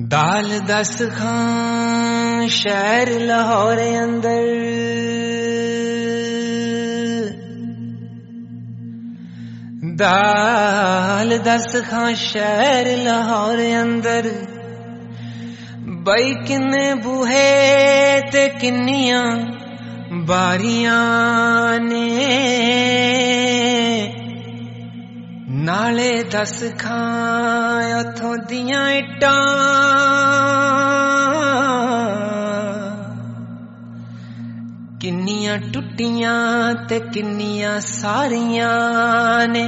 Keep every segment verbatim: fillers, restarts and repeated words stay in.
दाल दस खां शहर लाहौर अंदर, दाल दस खां शहर लाहौर अंदर। बई किन्ने बूहे ते किन्नियां बारियां ने, नाले दस खां उथों दियां इट्टां किन्नियां टुटियां ते किन्नियां सारियां ने।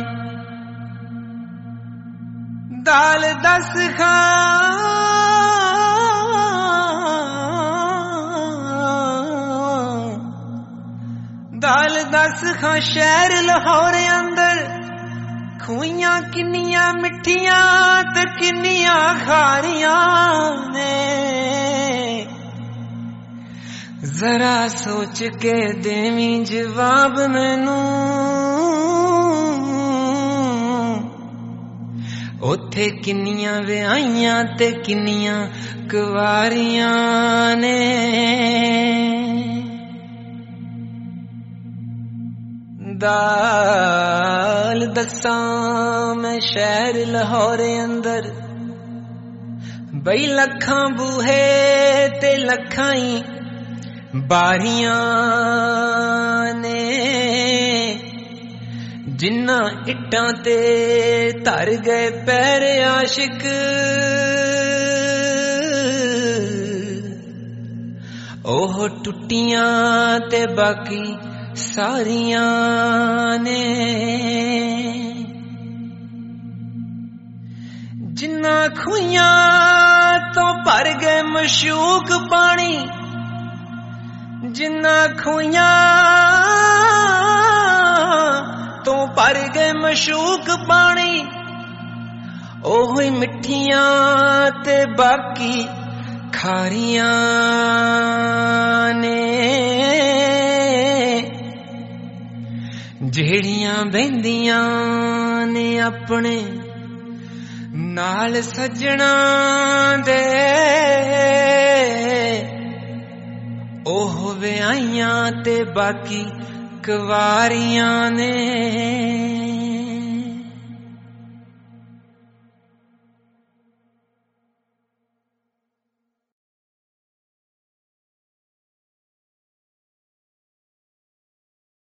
दाल दस खां दाल दस खां शहर लाहौर अंदर, खूइयां किन्नियां मिठियां ते किन्नियां खारियां ने। जरा सोच के देवी जवाब मैनू, ओथे किन्नियां व्याहियां ते किन्नियां कुवारियां ने। दाल दसां मैं शहर लाहौर अंदर, बई लखां बूहे ते लखां ही बारियां ने। जिन्ना इट्टां ते धर गए पैर आशिक, ओह टुटियां ते बाकी सारियां ने। जिन्ना खुइयां तो भर गए मशूक पानी, जिन्ना खुइयां तो भर गए मशूक पानी, ओह मिठियां ते बाकी खारियां ने। जेड़ियां बहंदियां ने अपने नाल सजना दे, ओह व्याहियां ते बाकी कुवारियां ने।